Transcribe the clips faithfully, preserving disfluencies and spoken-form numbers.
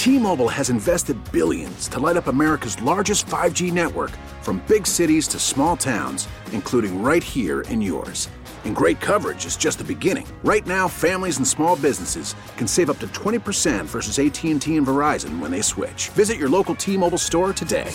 T-Mobile has invested billions to light up America's largest five G network, from big cities to small towns, including right here in yours. And great coverage is just the beginning. Right now, families and small businesses can save up to twenty percent versus A T and T and Verizon when they switch. Visit your local T-Mobile store today.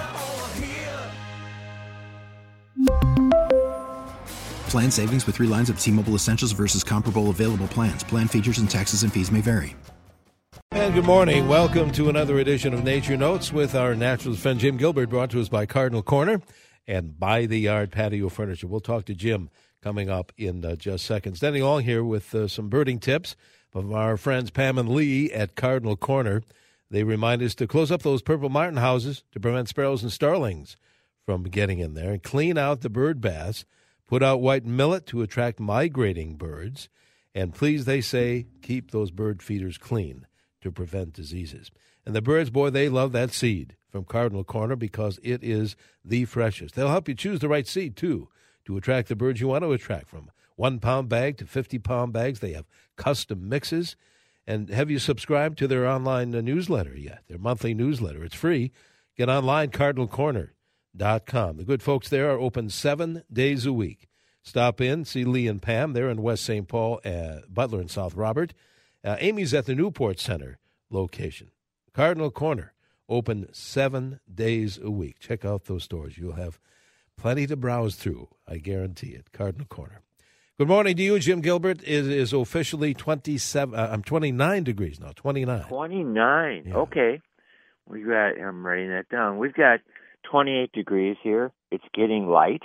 Plan savings with three lines of T-Mobile Essentials versus comparable available plans. Plan features and taxes and fees may vary. And good morning. Welcome to another edition of Nature Notes with our naturalist friend Jim Gilbert, brought to us by Cardinal Corner and By the Yard Patio Furniture. We'll talk to Jim coming up in uh, just seconds. Standing along here with uh, some birding tips from our friends Pam and Lee at Cardinal Corner. They remind us to close up those purple martin houses to prevent sparrows and starlings from getting in there, and clean out the bird baths, put out white millet to attract migrating birds, and please, they say, keep those bird feeders clean to prevent diseases. And the birds, boy, they love that seed from Cardinal Corner because it is the freshest. They'll help you choose the right seed, too, to attract the birds you want to attract, from one-pound bag to fifty-pound bags. They have custom mixes. And have you subscribed to their online uh, newsletter yet, their monthly newsletter? It's free. Get online, cardinal corner dot com. The good folks there are open seven days a week. Stop in, see Lee and Pam. They're in West Saint Paul, uh, Butler, and South Robert. Uh, Amy's at the Newport Center location. Cardinal Corner, open seven days a week. Check out those stores. You'll have plenty to browse through, I guarantee it. Cardinal Corner. Good morning to you. Jim Gilbert is, is officially twenty-seven. Uh, I'm twenty-nine degrees now. twenty-nine. twenty-nine. Yeah. Okay. We got. I'm writing that down. We've got twenty-eight degrees here. It's getting light.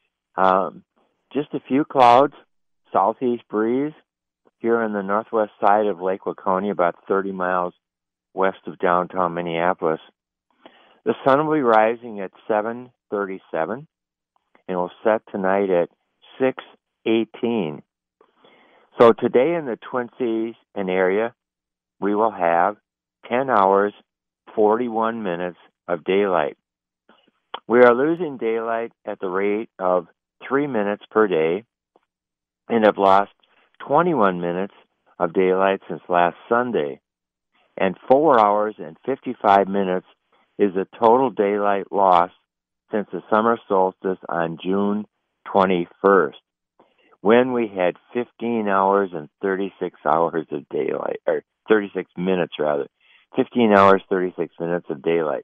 Um, just a few clouds. Southeast breeze here on the northwest side of Lake Waconia, about thirty miles west of downtown Minneapolis. The sun will be rising at seven thirty-seven and will set tonight at six eighteen. So today in the Twin Cities and area, we will have ten hours, forty-one minutes of daylight. We are losing daylight at the rate of three minutes per day and have lost twenty-one minutes of daylight since last Sunday. And four hours and fifty-five minutes is the total daylight loss since the summer solstice on June twenty-first, when we had fifteen hours and thirty-six hours of daylight, or thirty-six minutes rather, fifteen hours, thirty-six minutes of daylight.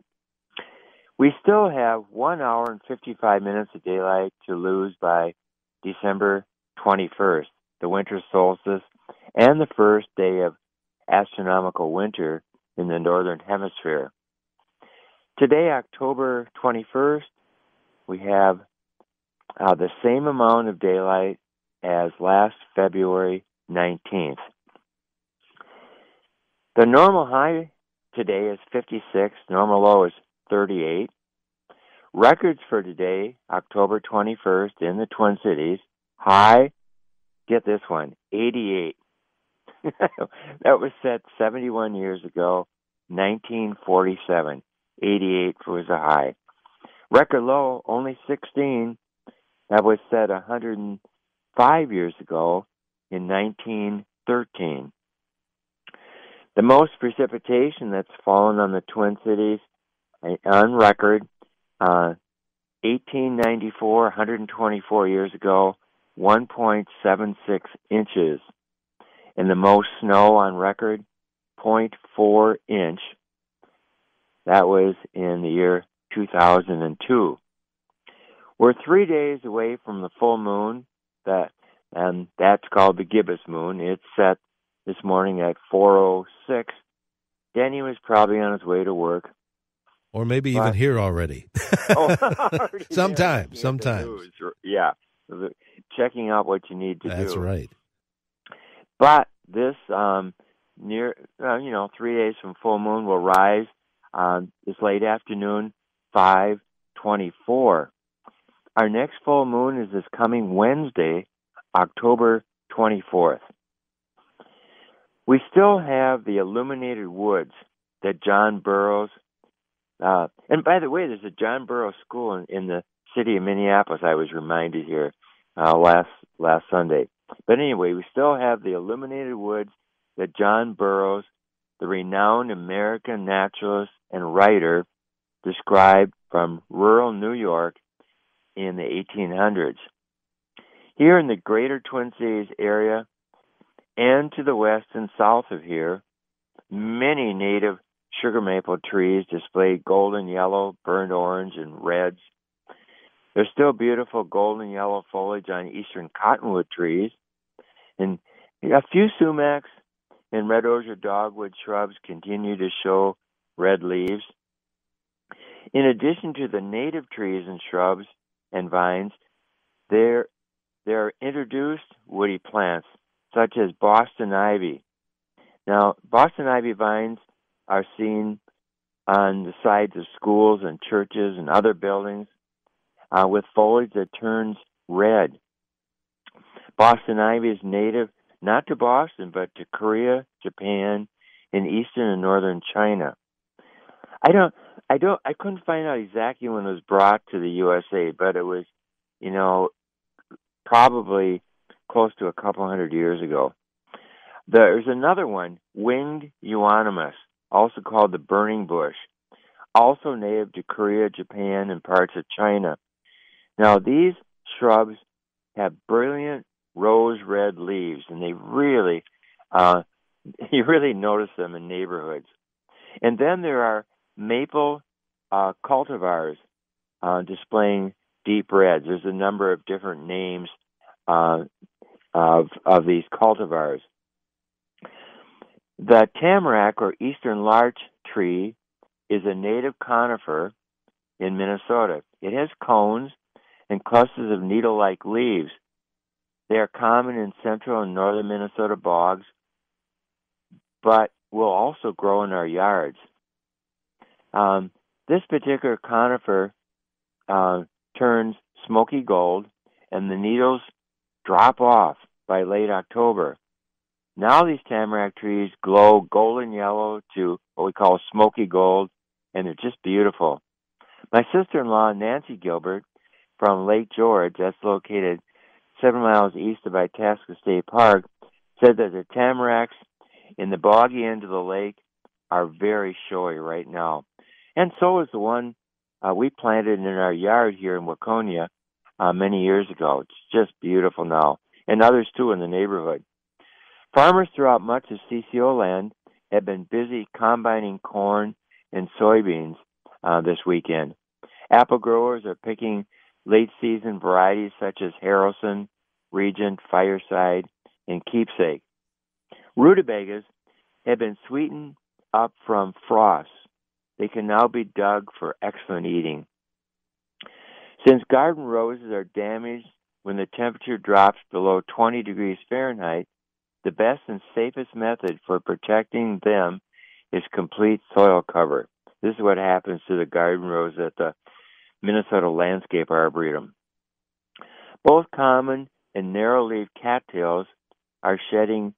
We still have one hour and fifty-five minutes of daylight to lose by December twenty-first, the winter solstice, and the first day of astronomical winter in the northern hemisphere. Today, October twenty-first, we have uh, the same amount of daylight as last February nineteenth. The normal high today is fifty-six, normal low is thirty-eight. Records for today, October twenty-first, in the Twin Cities, high, get this one, eighty-eight. That was set seventy-one years ago, nineteen forty-seven. eighty-eight was a high. Record low, only sixteen. That was set one hundred five years ago in nineteen thirteen. The most precipitation that's fallen on the Twin Cities on record, uh, eighteen ninety-four, one hundred twenty-four years ago, one point seven six inches. And the most snow on record, zero point four inch. That was in the year two thousand two. We're three days away from the full moon, that, and that's called the gibbous moon. It's set this morning at four oh six. Danny was probably on his way to work. Or maybe but, even here already. oh, already sometimes, sometimes. Yeah, checking out what you need to That's do. That's right. But this um, near, uh, you know, three days from full moon will rise um, this late afternoon, five twenty-four. Our next full moon is this coming Wednesday, October twenty-fourth. We still have the illuminated woods that John Burroughs, uh, and by the way, there's a John Burroughs School in, in the city of Minneapolis, I was reminded here uh, last last Sunday. But anyway, we still have the illuminated woods that John Burroughs the renowned American naturalist and writer, described from rural New York in the eighteen hundreds. Here in the greater Twin Cities area and to the west and south of here, many native sugar maple trees display golden yellow, burnt orange, and reds. There's still beautiful golden yellow foliage on eastern cottonwood trees, and a few sumacs and red osier dogwood shrubs continue to show red leaves. In addition to the native trees and shrubs and vines, there, there are introduced woody plants such as Boston ivy. Now, Boston ivy vines are seen on the sides of schools and churches and other buildings uh, with foliage that turns red. Boston ivy is native not to Boston, but to Korea, Japan, and eastern and northern China. I don't, I don't, I couldn't find out exactly when it was brought to the U S A, but it was, you know, probably close to a couple hundred years ago. There's another one, winged euonymus, also called the burning bush, also native to Korea, Japan, and parts of China. Now, these shrubs have brilliant rose red leaves, and they really, uh, you really notice them in neighborhoods. And then there are maple uh, cultivars uh, displaying deep reds. There's a number of different names uh, of of these cultivars. The tamarack, or eastern larch tree, is a native conifer in Minnesota. It has cones and clusters of needle-like leaves. They are common in central and northern Minnesota bogs, but will also grow in our yards. Um, this particular conifer uh, turns smoky gold, and the needles drop off by late October. Now these tamarack trees glow golden yellow to what we call smoky gold, and they're just beautiful. My sister-in-law, Nancy Gilbert, from Lake George, that's located seven miles east of Itasca State Park, said that the tamaracks in the boggy end of the lake are very showy right now. And so is the one uh, we planted in our yard here in Waconia uh, many years ago. It's just beautiful now, and others too in the neighborhood. Farmers throughout much of C C O land have been busy combining corn and soybeans uh, this weekend. Apple growers are picking late-season varieties such as Harrelson, Regent, Fireside, and Keepsake. Rutabagas have been sweetened up from frost. They can now be dug for excellent eating. Since garden roses are damaged when the temperature drops below twenty degrees Fahrenheit, the best and safest method for protecting them is complete soil cover. This is what happens to the garden rose at the Minnesota Landscape Arboretum. Both common and narrow-leaved cattails are shedding,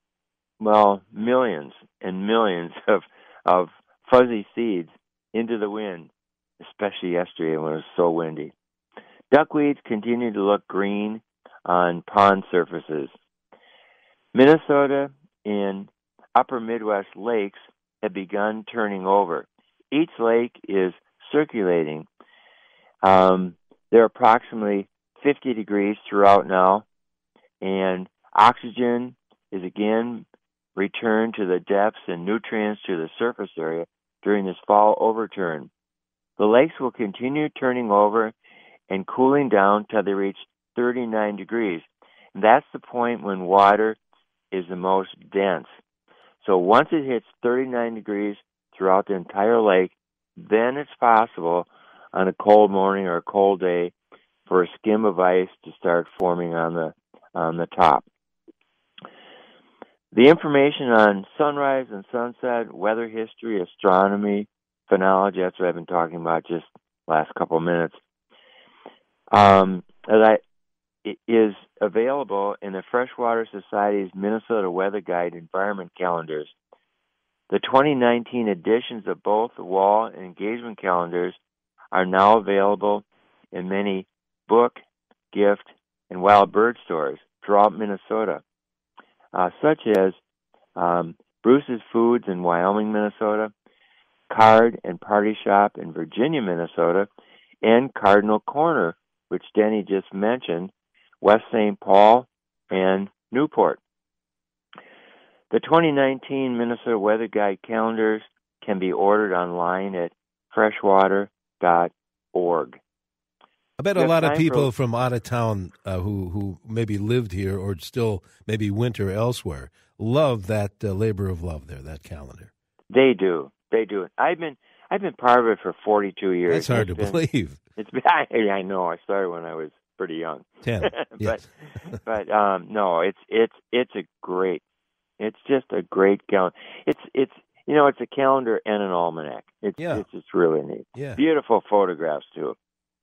well, millions and millions of, of fuzzy seeds into the wind, especially yesterday when it was so windy. Duckweeds continue to look green on pond surfaces. Minnesota and upper Midwest lakes have begun turning over. Each lake is circulating. Um, they're approximately fifty degrees throughout now, and oxygen is again returned to the depths and nutrients to the surface area during this fall overturn. The lakes will continue turning over and cooling down till they reach thirty-nine degrees. And that's the point when water is the most dense. So once it hits thirty-nine degrees throughout the entire lake, then it's possible on a cold morning or a cold day for a skim of ice to start forming on the on the top. The information on sunrise and sunset, weather history, astronomy, phenology, that's what I've been talking about just last couple of minutes, um, that is available in the Freshwater Society's Minnesota Weather Guide environment calendars. The twenty nineteen editions of both the wall and engagement calendars are now available in many book, gift, and wild bird stores throughout Minnesota, uh, such as um, Bruce's Foods in Wyoming, Minnesota, Card and Party Shop in Virginia, Minnesota, and Cardinal Corner, which Denny just mentioned, West Saint Paul and Newport. The twenty nineteen Minnesota Weather Guide calendars can be ordered online at freshwater dot org. I bet a lot of people for... from out of town uh, who, who maybe lived here or still maybe winter elsewhere love that uh, labor of love there, that calendar. They do. They do. I've been I've been part of it for forty-two years. That's hard it's to been, believe. It's been, I, I know. I started when I was pretty young. Ten. Yes. but but um, no, it's it's it's a great. It's just a great calendar. It's it's you know it's a calendar and an almanac. It's yeah. it's just really neat. Yeah. Beautiful photographs too.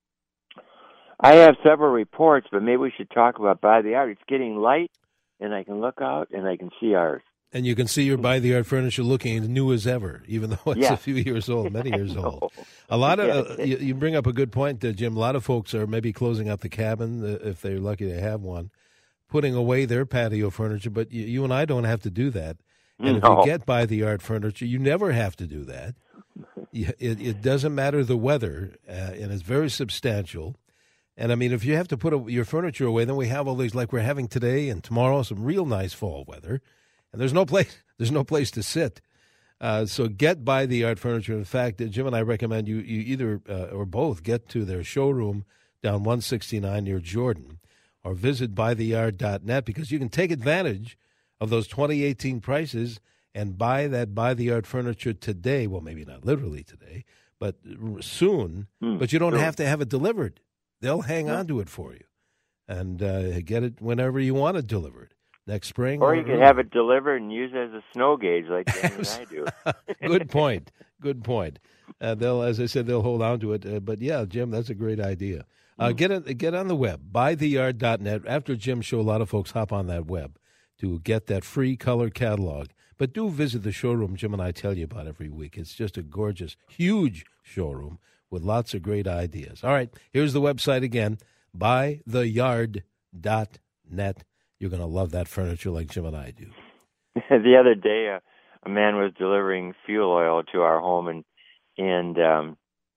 I have several reports, but maybe we should talk about By the Yard. It's getting light, and I can look out and I can see ours. And you can see your By the Yard furniture looking as new as ever, even though it's yeah. a few years old, many years old. A lot of uh, you, you bring up a good point, uh, Jim. A lot of folks are maybe closing out the cabin uh, if they're lucky to have one, putting away their patio furniture. But you, you and I don't have to do that. And no. if you get By the Yard furniture, you never have to do that. It, it doesn't matter the weather, uh, and it's very substantial. And, I mean, if you have to put a, your furniture away, then we have all these, like we're having today and tomorrow, some real nice fall weather. And there's no place there's no place to sit. Uh, so get By the Yard furniture. In fact, Jim and I recommend you, you either uh, or both get to their showroom down one sixty-nine near Jordan or visit by the yard dot net because you can take advantage of those twenty eighteen prices and buy that By the Yard furniture today. Well, maybe not literally today, but soon. Mm, but you don't sure. have to have it delivered. They'll hang yeah. on to it for you and uh, get it whenever you want it delivered. Next spring. Or you can have it delivered and use it as a snow gauge like Danny and I do. Good point. Good point. Uh, they'll, as I said, they'll hold on to it. Uh, but, yeah, Jim, that's a great idea. Uh, mm. Get it, get on the web, by the yard dot net. After Jim's show, a lot of folks hop on that web to get that free color catalog. But do visit the showroom Jim and I tell you about every week. It's just a gorgeous, huge showroom with lots of great ideas. All right, here's the website again, by the yard dot net. You're going to love that furniture like Jim and I do. The other day, uh, a man was delivering fuel oil to our home, and and um,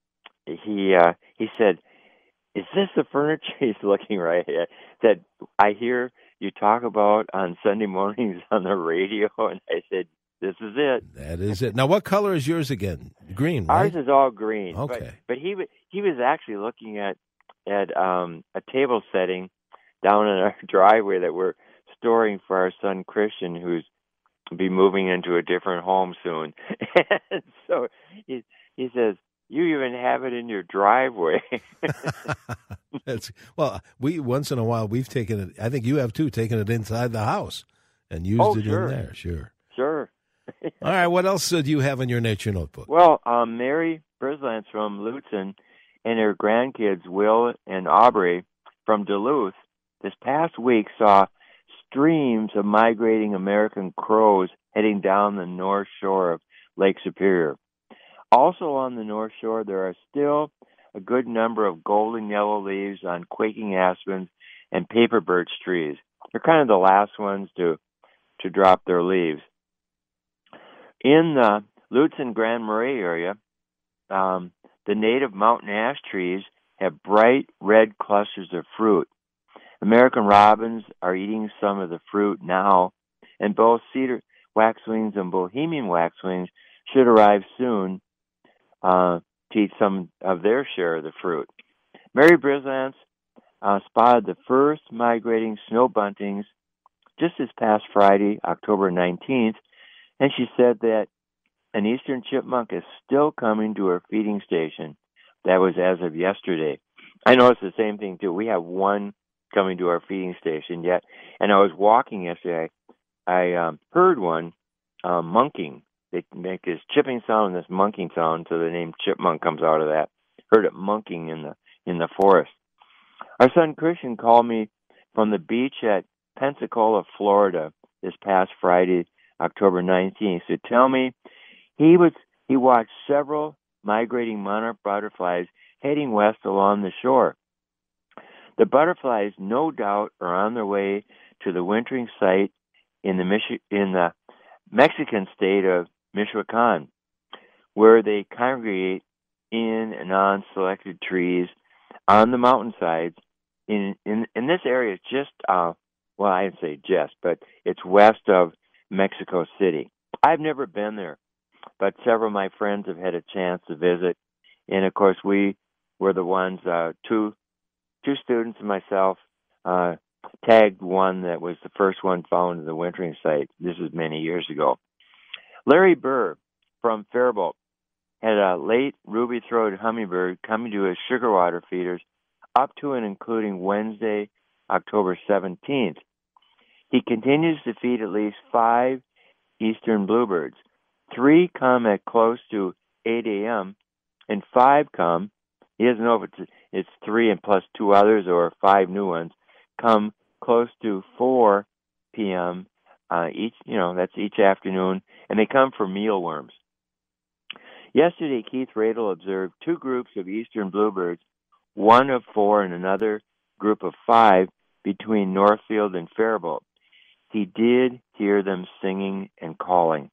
he uh, he said, "Is this the furniture?" He's looking right at that I hear you talk about on Sunday mornings on the radio, and I said, "This is it." That is it. Now, what color is yours again? Green, right? Ours is all green. Okay, but, but he he was actually looking at at um, a table setting down in our driveway that we're storing for our son Christian, who's be moving into a different home soon. And so he he says, "You even have it in your driveway." That's, well, we once in a while we've taken it. I think you have too, taken it inside the house and used oh, it sure. in there. Sure, sure. All right. What else uh, do you have in your nature notebook? Well, um, Mary Brislance from Lutzen and her grandkids Will and Aubrey from Duluth this past week saw streams of migrating American crows heading down the north shore of Lake Superior. Also on the north shore, there are still a good number of golden yellow leaves on quaking aspens and paper birch trees. They're kind of the last ones to, to drop their leaves. In the Lutzen Grand Marais area, um, the native mountain ash trees have bright red clusters of fruit. American robins are eating some of the fruit now, and both cedar waxwings and Bohemian waxwings should arrive soon uh, to eat some of their share of the fruit. Mary Brislance uh, spotted the first migrating snow buntings just this past Friday, October nineteenth, and she said that an eastern chipmunk is still coming to her feeding station. That was as of yesterday. I noticed the same thing, too. We have one coming to our feeding station yet. And I was walking yesterday. I um, heard one um, monking. They make this chipping sound and this monking sound, so the name chipmunk comes out of that. Heard it monking in the in the forest. Our son Christian called me from the beach at Pensacola, Florida, this past Friday, October nineteenth, to tell me he was he watched several migrating monarch butterflies heading west along the shore. The butterflies, no doubt, are on their way to the wintering site in the Michi- in the Mexican state of Michoacan, where they congregate in and on selected trees on the mountainsides. In in, in this area, it's just, uh, well, I'd say just, but it's west of Mexico City. I've never been there, but several of my friends have had a chance to visit. And, of course, we were the ones, uh, two two students and myself, uh, tagged one that was the first one found in the wintering site. This was many years ago. Larry Burr from Faribault had a late ruby-throated hummingbird coming to his sugar water feeders up to and including Wednesday, October seventeenth. He continues to feed at least five eastern bluebirds. Three come at close to eight a.m., and five come, he doesn't know if it's, it's three and plus two others or five new ones, come close to four p.m. Uh, each, you know, that's each afternoon, and they come for mealworms. Yesterday, Keith Radel observed two groups of eastern bluebirds, one of four and another group of five between Northfield and Faribault. He did hear them singing and calling.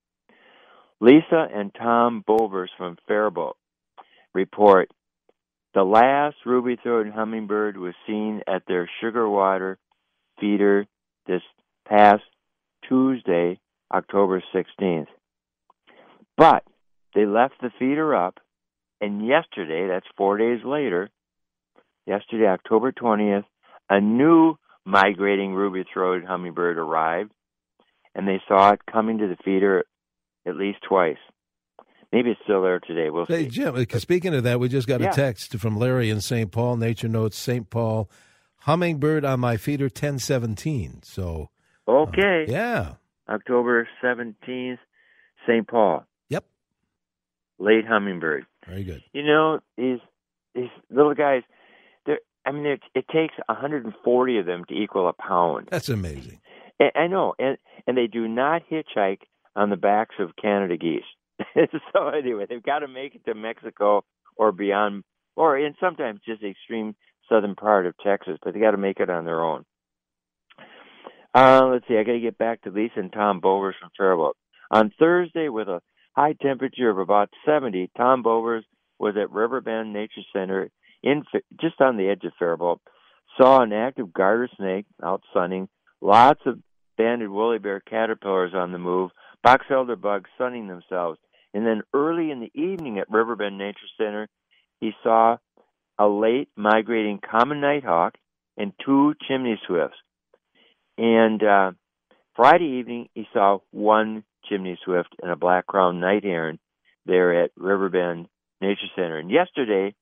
Lisa and Tom Bovers from Faribault report the last ruby-throated hummingbird was seen at their sugar water feeder this past Tuesday, October sixteenth. But they left the feeder up, and yesterday, that's four days later, yesterday, October twentieth, a new migrating ruby-throated hummingbird arrived, and they saw it coming to the feeder at least twice. Maybe it's still there today. We'll hey, see. Jim, speaking of that, we just got yeah. a text from Larry in Saint Paul, Nature Notes, Saint Paul, hummingbird on my feeder ten seventeen. So, okay. Uh, yeah. October seventeenth, Saint Paul. Yep. Late hummingbird. Very good. You know, these these little guys, they're, I mean, it, it takes one hundred forty of them to equal a pound. That's amazing. I, I know, and and they do not hitchhike on the backs of Canada geese. So anyway, they've got to make it to Mexico or beyond, or in sometimes just the extreme southern part of Texas, but they got to make it on their own. Uh, let's see, I got to get back to Lisa and Tom Bovers from Faribault. On Thursday, with a high temperature of about seventy, Tom Bovers was at Riverbend Nature Center in just on the edge of Faribault, saw an active garter snake out sunning, lots of banded woolly bear caterpillars on the move, box elder bugs sunning themselves. And then early in the evening at Riverbend Nature Center, he saw a late migrating common nighthawk and two chimney swifts. And uh, Friday evening, he saw one chimney swift and a black-crowned night heron there at Riverbend Nature Center. And yesterday,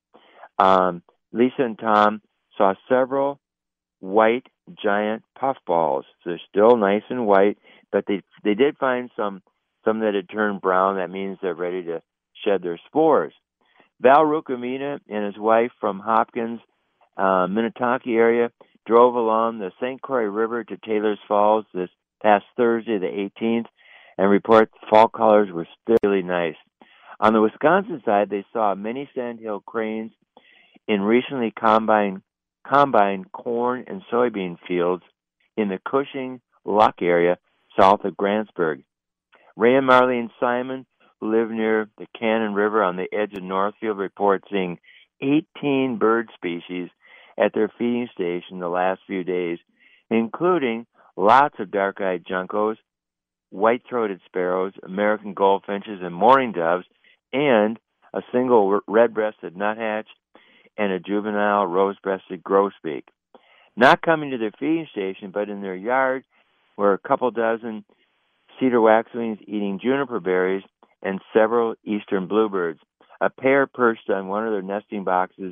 um, Lisa and Tom saw several white giant puffballs. So they're still nice and white, but they they did find some some that had turned brown. That means they're ready to shed their spores. Val Rucamina and his wife from Hopkins, uh, Minnetonka area, drove along the Saint Croix River to Taylor's Falls this past Thursday, the eighteenth, and report fall colors were still really nice. On the Wisconsin side, they saw many sandhill cranes in recently combined combined corn and soybean fields in the Cushing Luck area south of Grantsburg. Ray and Marlene Simon, who live near the Cannon River on the edge of Northfield, report seeing eighteen bird species at their feeding station the last few days, including lots of dark-eyed juncos, white-throated sparrows, American goldfinches, and mourning doves, and a single red-breasted nuthatch and a juvenile rose-breasted grosbeak. Not coming to their feeding station, but in their yard were a couple dozen cedar waxwings eating juniper berries and several eastern bluebirds. A pair perched on one of their nesting boxes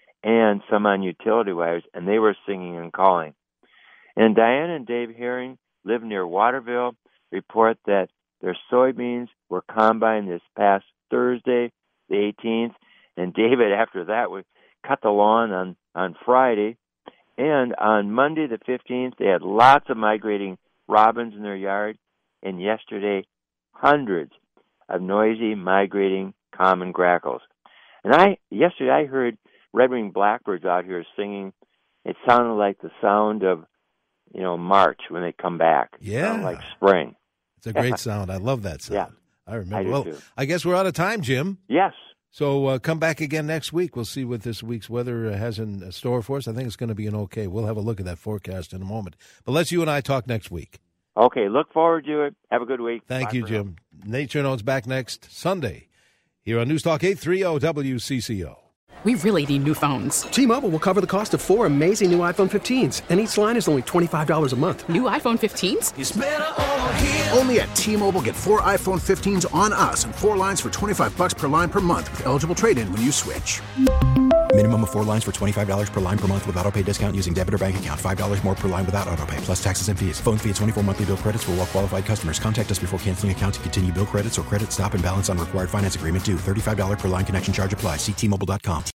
and some on utility wires, and they were singing and calling. And Diane and Dave Herring live near Waterville, report that their soybeans were combined this past Thursday, the eighteenth, and David, after that, would cut the lawn on, on Friday. And on Monday, the fifteenth, they had lots of migrating robins in their yard, and yesterday, hundreds of noisy migrating common grackles. And I yesterday I heard red-winged blackbirds out here singing. It sounded like the sound of, you know, March when they come back. Yeah. Sounded like spring. It's a great sound. I love that sound. Yeah, I remember. I do well, too. I guess we're out of time, Jim. Yes. So uh, come back again next week. We'll see what this week's weather has in store for us. I think it's going to be an okay. We'll have a look at that forecast in a moment. But let's you and I talk next week. Okay, look forward to it. Have a good week. Thank Bye you, for Jim. Nature Notes back next Sunday here on News Talk eight thirty W C C O. We really need new phones. T-Mobile will cover the cost of four amazing new iPhone fifteens, and each line is only twenty-five dollars a month. New iPhone fifteens? It's better over here. Only at T-Mobile, get four iPhone fifteens on us and four lines for twenty-five bucks per line per month with eligible trade-in when you switch. Minimum of four lines for twenty-five dollars per line per month with autopay discount using debit or bank account. five dollars more per line without autopay, plus taxes and fees. Phone fee at twenty-four monthly bill credits for well-qualified customers. Contact us before canceling account to continue bill credits or credit stop and balance on required finance agreement due. thirty-five dollars per line connection charge applies. See T Mobile dot com.